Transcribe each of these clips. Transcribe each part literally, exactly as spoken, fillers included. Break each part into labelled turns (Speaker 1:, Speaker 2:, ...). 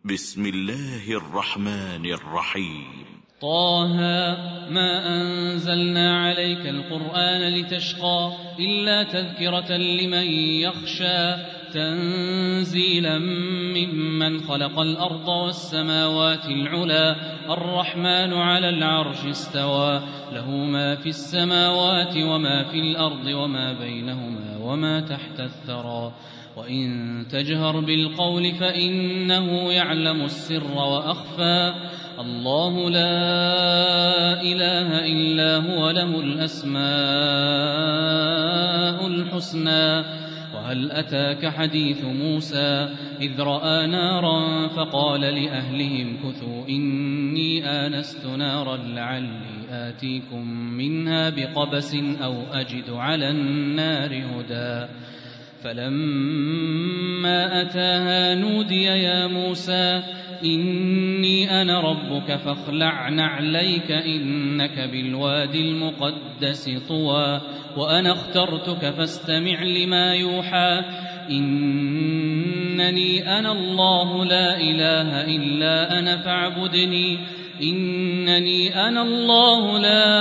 Speaker 1: بسم الله الرحمن الرحيم.
Speaker 2: طه ما أنزلنا عليك القرآن لتشقى إلا تذكرة لمن يخشى تنزيلا ممن خلق الأرض والسماوات العلى الرحمن على العرش استوى له ما في السماوات وما في الأرض وما بينهما وما تحت الثرى وإن تجهر بالقول فإنه يعلم السر وأخفى الله لا إله إلا هو له الأسماء الحسنى وهل أتاك حديث موسى إذ رأى نارا فقال لأهلهم كثوا إني آنست نارا لعلي آتيكم منها بقبس أو أجد على النار هدى فلما أتاها نودي يا موسى إني أنا ربك فاخلع نعليك إنك بالوادي المقدس طوى وأنا اخترتك فاستمع لما يوحى إنني أنا الله لا إله إلا أنا فاعبدني إنني أنا الله لا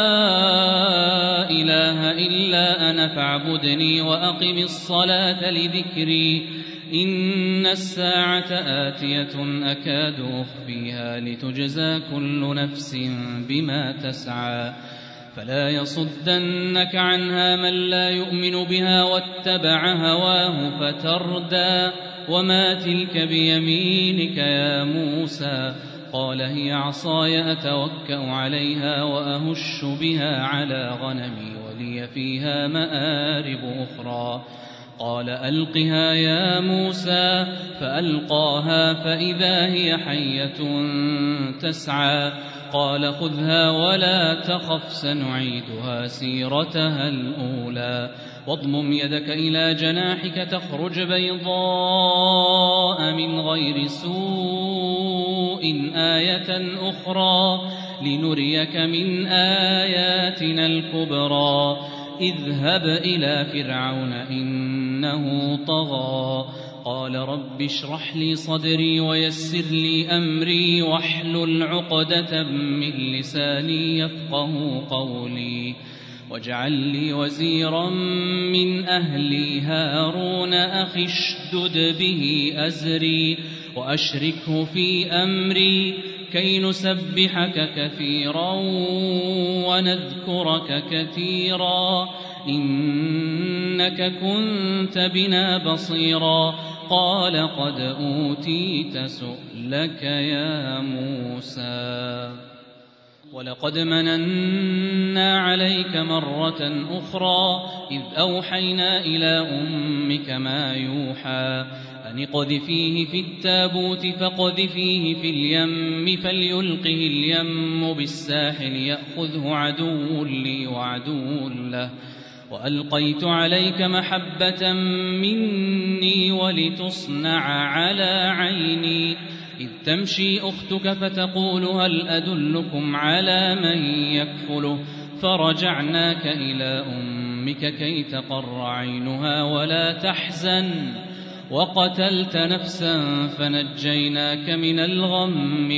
Speaker 2: إله إلا أنا فاعبدني وأقم الصلاة لذكري إن الساعة آتية أكاد أخفيها لتجزى كل نفس بما تسعى فلا يصدنك عنها من لا يؤمن بها واتبع هواه فتردى وما تلك بيمينك يا موسى قال هي عصاي أتوكأ عليها وأهش بها على غنمي ولي فيها مآرب أخرى قال ألقها يا موسى فألقاها فإذا هي حية تسعى قال خذها ولا تخف سنعيدها سيرتها الأولى واضمم يدك إلى جناحك تخرج بيضاء من غير سوء آية أخرى لنريك من آياتنا الكبرى اذهب إلى فرعون إنه طغى قال رب اشرح لي صدري ويسر لي أمري واحلل عقدة من لساني يفقه قولي واجعل لي وزيرا من أهلي هارون أخي اشدد به أزري وأشركه في أمري كي نسبحك كثيرا ونذكرك كثيرا إنك كنت بنا بصيرا قال قد أوتيت سؤلك يا موسى ولقد مننا عليك مرة أخرى إذ أوحينا إلى أمك ما يوحى أن اقذفيه في التابوت فاقذفيه في اليم فليلقه اليم بالساحل يأخذه عدو لي وعدو له وألقيت عليك محبة مني ولتصنع على عيني إذ تمشي أختك فتقول هل أدلكم على من يكفله فرجعناك إلى أمك كي تقر عينها ولا تحزن وقتلت نفسا فنجيناك من الغم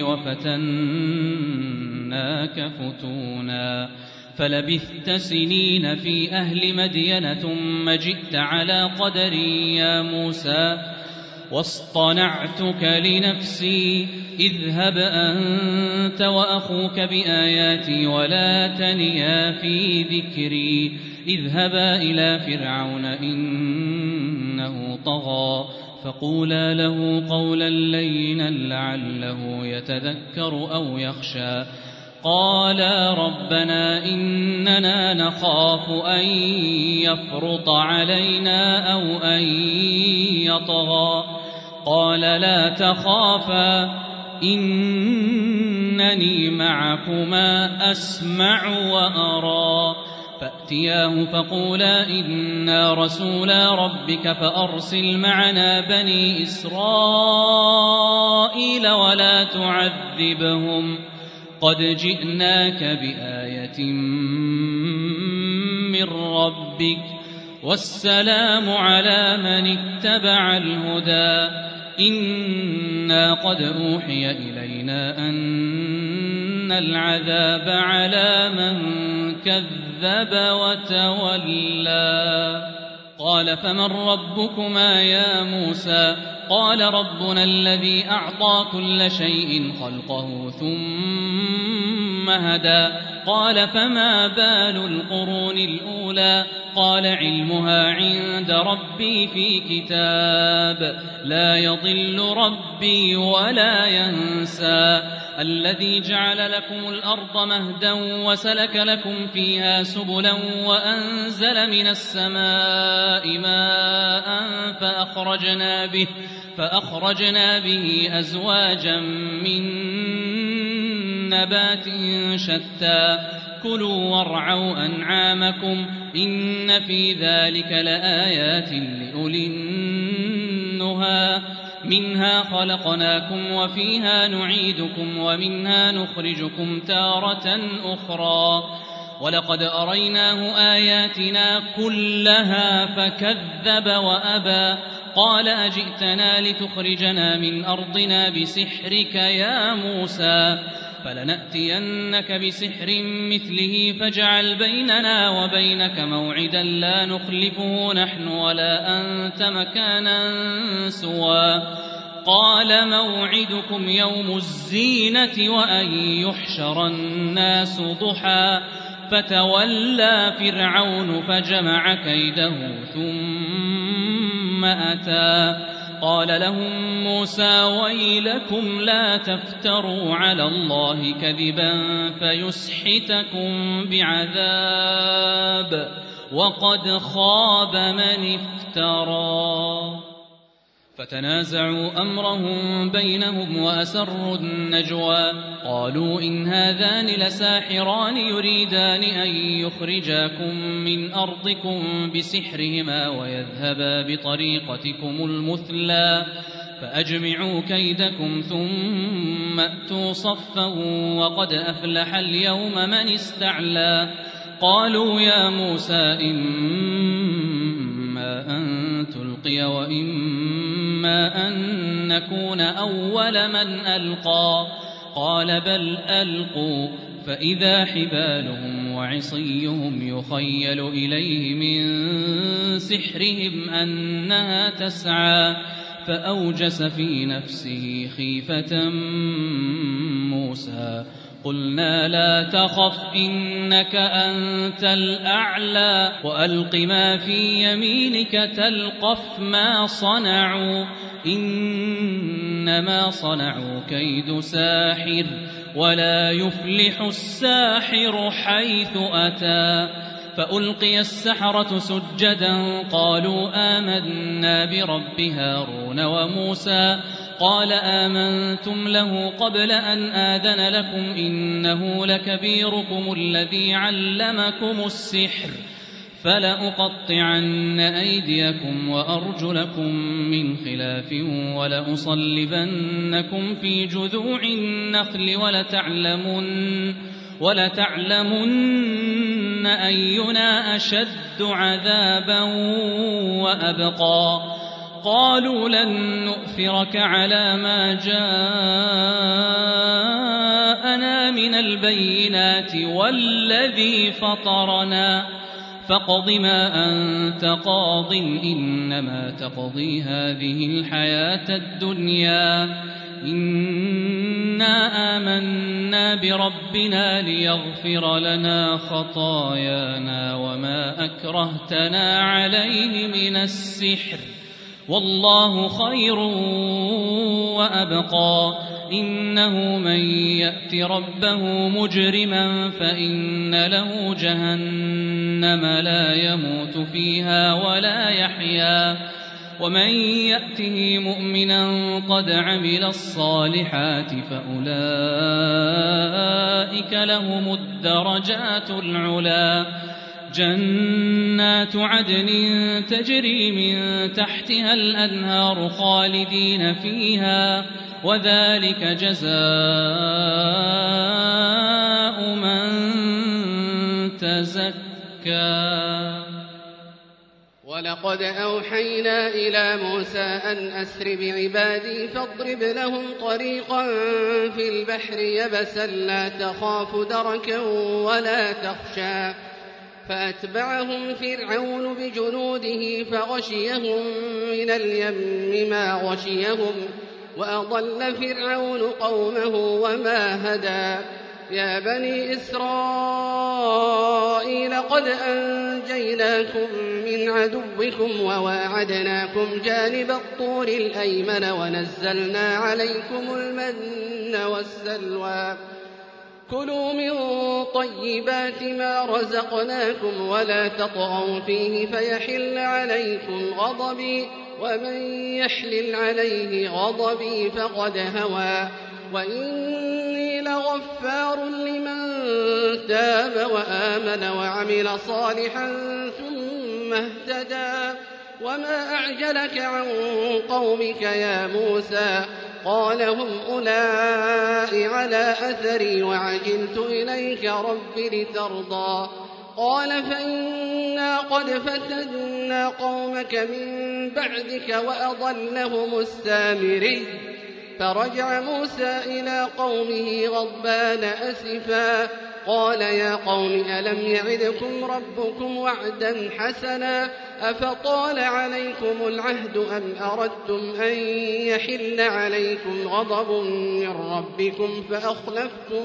Speaker 2: وفتناك فتونا فلبثت سنين في أهل مدين ثم جئت على قدري يا موسى واصطنعتك لنفسي اذهب أنت وأخوك بآياتي ولا تنيا في ذكري اذهبا إلى فرعون إنه طغى فقولا له قولا لينا لعله يتذكر أو يخشى قالا ربنا إننا نخاف أن يفرط علينا أو أن يطغى قال لا تخافا إنني معكما أسمع وأرى فأتياه فقولا إنا رسولا ربك فأرسل معنا بني إسرائيل ولا تعذبهم قد جئناك بآية من ربك والسلام على من اتبع الهدى إنا قد أوحي إلينا أن العذاب على من كذب وتولى قال فمن ربكما يا موسى قال ربنا الذي أعطى كل شيء خلقه ثم هدى قال فما بال القرون الأولى قال علمها عند ربي في كتاب لا يضل ربي ولا ينسى الذي جعل لكم الأرض مهدا وسلك لكم فيها سبلا وأنزل من السماء ماء فأخرجنا به, فأخرجنا به أزواجا من نبات شتى كلوا وارعوا أنعامكم إن في ذلك لآيات لأولي النهى منها خلقناكم وفيها نعيدكم ومنها نخرجكم تارة أخرى ولقد أريناه آياتنا كلها فكذب وأبى قال أجئتنا لتخرجنا من أرضنا بسحرك يا موسى فلنأتينك بسحر مثله فاجعل بيننا وبينك موعدا لا نخلفه نحن ولا أنت مكانا سوى قال موعدكم يوم الزينة وأن يحشر الناس ضحى فتولى فرعون فجمع كيده ثم أتى قال لهم موسى ويلكم لا تفتروا على الله كذبا فيسحتكم بعذاب وقد خاب من افترى فتنازعوا أمرهم بينهم وأسروا النجوى قالوا إن هذان لساحران يريدان أن يخرجاكم من أرضكم بسحرهما ويذهبا بطريقتكم المثلى فأجمعوا كيدكم ثم أتوا صفا وقد أفلح اليوم من استعلى قالوا يا موسى إما أن تلقي وإما أن نكون أول من ألقى قال بل ألقوا فإذا حبالهم وعصيهم يخيل إليه من سحرهم أنها تسعى فأوجس في نفسه خيفة موسى قلنا لا تخف إنك أنت الأعلى وألق ما في يمينك تلقف ما صنعوا إنما صنعوا كيد ساحر ولا يفلح الساحر حيث أتى فألقي السحرة سجدا قالوا آمنا برب هارون وموسى قال آمنتم له قبل أن آذن لكم إنه لكبيركم الذي علمكم السحر فلأقطعن أيديكم وأرجلكم من خلاف ولأصلبنكم في جذوع النخل ولتعلمن, ولتعلمن أينا أشد عذابا وأبقى قالوا لن نؤثرك على ما جاءنا من البينات والذي فطرنا فاقض ما أنت قاض إنما تقضي هذه الحياة الدنيا إنا آمنا بربنا ليغفر لنا خطايانا وما أكرهتنا عليه من السحر والله خير وأبقى إنه من يأت ربه مجرما فإن له جهنم لا يموت فيها ولا يحيا ومن يأته مؤمنا قد عمل الصالحات فأولئك لهم الدرجات العلا جنات عدن تجري من تحتها الأنهار خالدين فيها وذلك جزاء من تزكى
Speaker 3: ولقد أوحينا إلى موسى أن أسر بعبادي فاضرب لهم طريقا في البحر يبسا لا تخاف دركا ولا تخشى فأتبعهم فرعون بجنوده فغشيهم من اليم ما غشيهم وأضل فرعون قومه وما هدى يا بني إسرائيل قد أنجيناكم من عدوكم وواعدناكم جانب الطور الأيمن ونزلنا عليكم المن والسلوى كلوا من طيبات ما رزقناكم ولا تطغوا فيه فيحل عليكم غضبي ومن يحلل عليه غضبي فقد هوى وإني لغفار لمن تاب وآمن وعمل صالحا ثم اهتدى وما أعجلك عن قومك يا موسى قال هم أولئك على أثري وعجلت إليك رب لترضى قال فإنا قد فتنا قومك من بعدك وأضلهم السامري فرجع موسى إلى قومه غضبان أسفا قال يا قوم ألم يعدكم ربكم وعدا حسنا أفطال عليكم العهد أم أردتم أن يحل عليكم غضب من ربكم فأخلفتم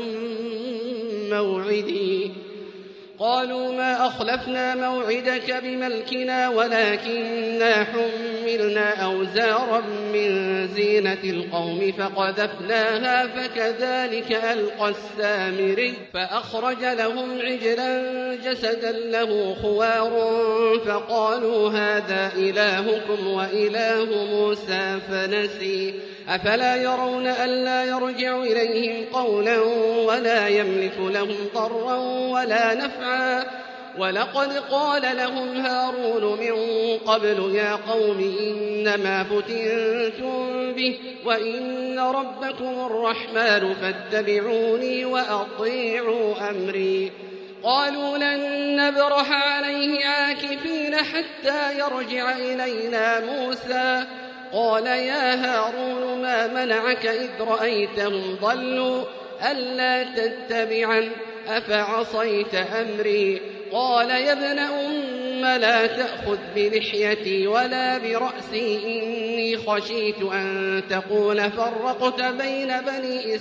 Speaker 3: موعدي قالوا ما أخلفنا موعدك بملكنا ولكننا حملنا أوزارا من زينة القوم فقذفناها فكذلك ألقى السامري فأخرج لهم عجلا جسدا له خوار فقالوا هذا إلهكم وإله موسى فنسي أفلا يرون ألا يرجع إليهم قولا ولا يملك لهم ضرا ولا نفعا ولقد قال لهم هارون من قبل يا قوم إنما فتنتم به وإن ربكم الرحمن فاتبعوني وأطيعوا أمري قالوا لن نبرح عليه عاكفين حتى يرجع إلينا موسى قال يا هارون ما منعك إذ رأيتهم ضلوا ألا تتبعا أفعصيت أمري قال يا ابن أم لا تأخذ بلحيتي ولا برأسي إني خشيت أن تقول فرقت بين بني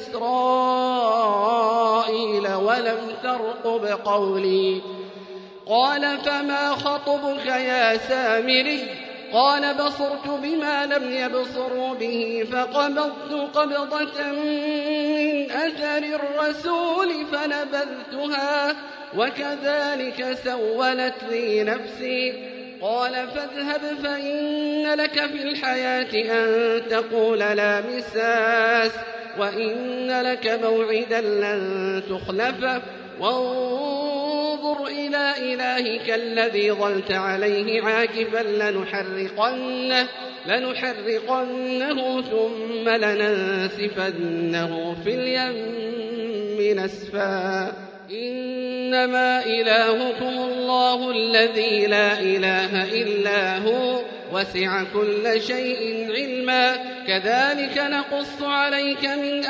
Speaker 3: إسرائيل ولم ترقب قولي قال فما خطبك يا سامري قال بصرت بما لم يبصروا به فقبضت قبضة من أثر الرسول فنبذتها وكذلك سولت لي نفسي قال فاذهب فإن لك في الحياة أن تقول لا مساس وإن لك موعدا لن تخلفه وانظر إلى إلهك الذي ظلت عليه عاكفا لنحرقنه, لنحرقنه ثم لننسفنه في اليم نسفا إنما إلهكم الله الذي لا إله إلا هو وسع كل شيء علما كذلك نقص عليك من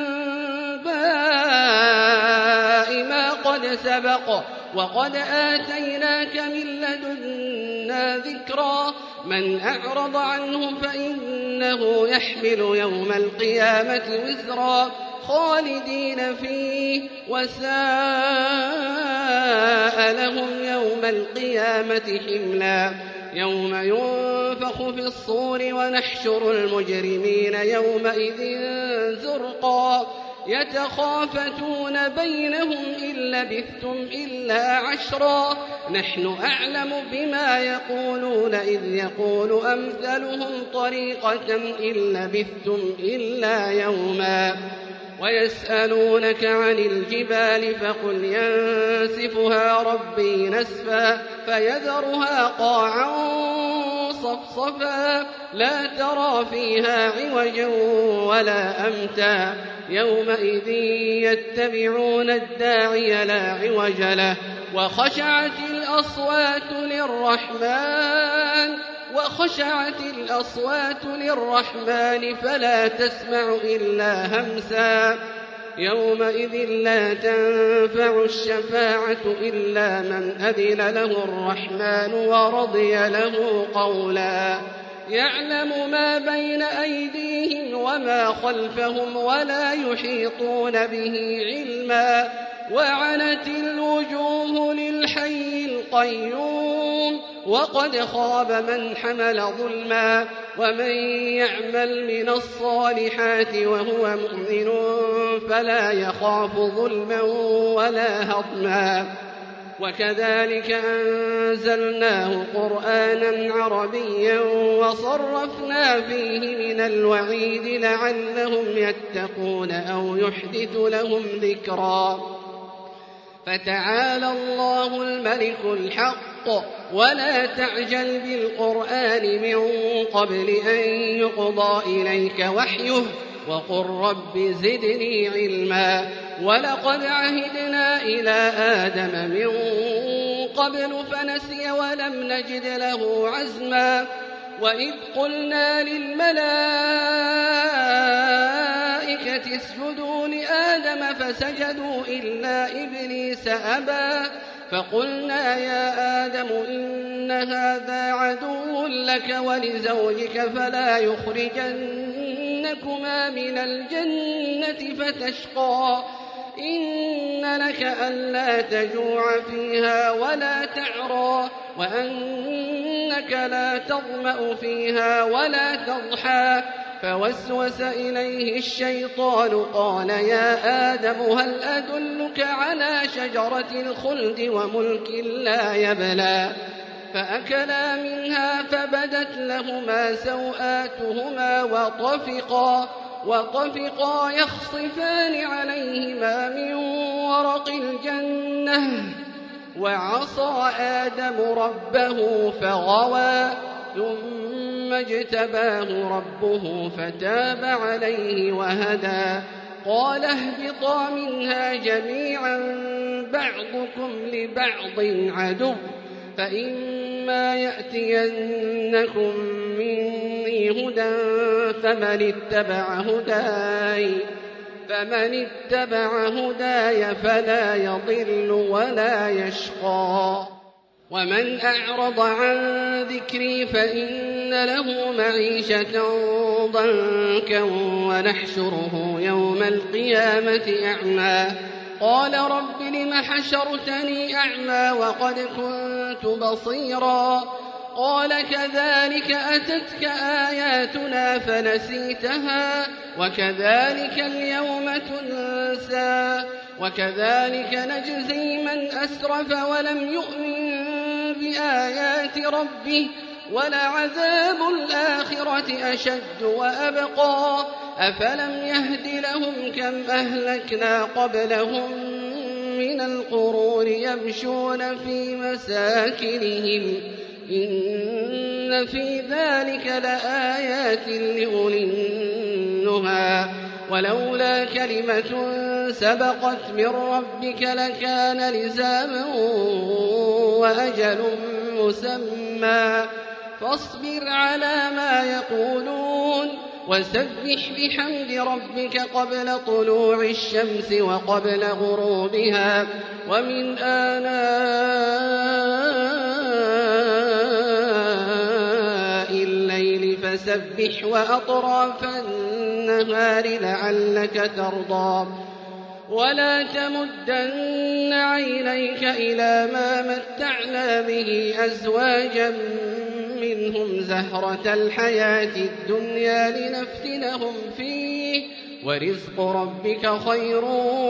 Speaker 3: أنباء ما قد سبق وقد آتيناك من لدنا ذكرا من أعرض عنه فإنه يحمل يوم القيامة وزرا خالدين فيه وساء لهم يوم القيامة حملا يوم ينفخ في الصور ونحشر المجرمين يومئذ زرقا يتخافتون بينهم إن لبثتم إلا عشرا نحن أعلم بما يقولون إذ يقول أمثلهم طريقة إن لبثتم إلا يوما ويسألونك عن الجبال فقل ينسفها ربي نسفا فيذرها قاعا صفصفا لا ترى فيها عوجا ولا أمتا يومئذ يتبعون الداعي لا عوج له وخشعت الأصوات للرحمن وخشعت الأصوات للرحمن فلا تسمع إلا همسا يومئذ لا تنفع الشفاعة إلا من أذن له الرحمن ورضي له قولا يعلم ما بين أيديهم وما خلفهم ولا يحيطون به علما وعنت الوجوه للحي القيوم وقد خاب من حمل ظلما ومن يعمل من الصالحات وهو مؤمن فلا يخاف ظلما ولا هضما وكذلك أنزلناه قرآنا عربيا وصرفنا فيه من الوعيد لعلهم يتقون أو يحدث لهم ذكرا فتعالى الله الملك الحق ولا تعجل بالقرآن من قبل أن يقضى إليك وحيه وقل رب زدني علما ولقد عهدنا إلى آدم من قبل فنسي ولم نجد له عزما وإذ قلنا للملائكة اسجدوا لآدم فسجدوا إلا إبليس أبى فقلنا يا آدم إن هذا عدو لك ولزوجك فلا يخرجنكما من الجنة فتشقى إن لك ألا تجوع فيها ولا تعرى وأنك لا تظمأ فيها ولا تضحى فوسوس إليه الشيطان قال يا آدم هل أدلك على شجرة الخلد وملك لا يبلى فأكلا منها فبدت لهما سوآتهما وطفقا وطفقا يخصفان عليهما من ورق الجنة وعصى آدم ربه فغوى ثم اجتباه ربه فتاب عليه وهدى قال اهبطا منها جميعا بعضكم لبعض عدو فإما يأتينكم مني هدى فمن اتبع هداي فمن اتبع هداي فلا يضل ولا يشقى ومن أعرض عن ذكري فإن له معيشة ضنكا ونحشره يوم القيامة أعمى قال رب لم حشرتني أعمى وقد كنت بصيرا قال كذلك أتتك آياتنا فنسيتها وكذلك اليوم تنسى وكذلك نجزي من أسرف ولم يؤمن بآيات ربه ولعذاب الآخرة أشد وأبقى أفلم يهد لهم كم أهلكنا قبلهم من القرون يمشون في مساكنهم إن في ذلك لآيات لأولي النهى ولولا كلمة سبقت من ربك لكان لزاما وأجل مسمى فاصبر على ما يقولون وسبح بحمد ربك قبل طلوع الشمس وقبل غروبها ومن آناء الليل فسبح وأطراف النهار لعلك ترضى ولا تمدن عينيك إلى ما متعنا به أزواجا منهم زهرة الحياة الدنيا لنفتنهم فيه ورزق ربك خير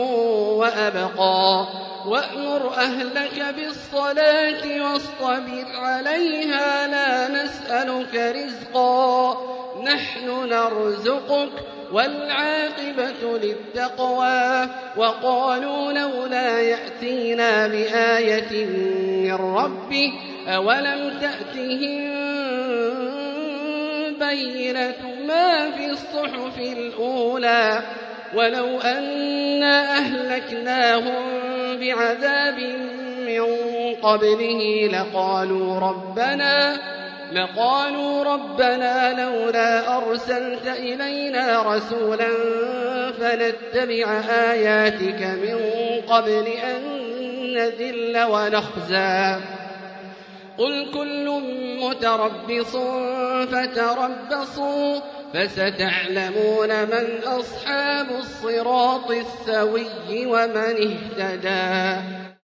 Speaker 3: وأبقى وأمر أهلك بالصلاة واصطبر عليها لا نسألك رزقا نحن نرزقك والعاقبة للتقوى وقالوا لولا يأتينا بآية من ربه أولم تأتهم بينة ما في الصحف الأولى ولو أنا أهلكناهم بعذاب من قبله لقالوا ربنا لقالوا ربنا لولا أرسلت إلينا رسولا فنتبع آياتك من قبل أن نذل ونخزى قل كل متربص فتربصوا فستعلمون من أصحاب الصراط السوي ومن اهتدى.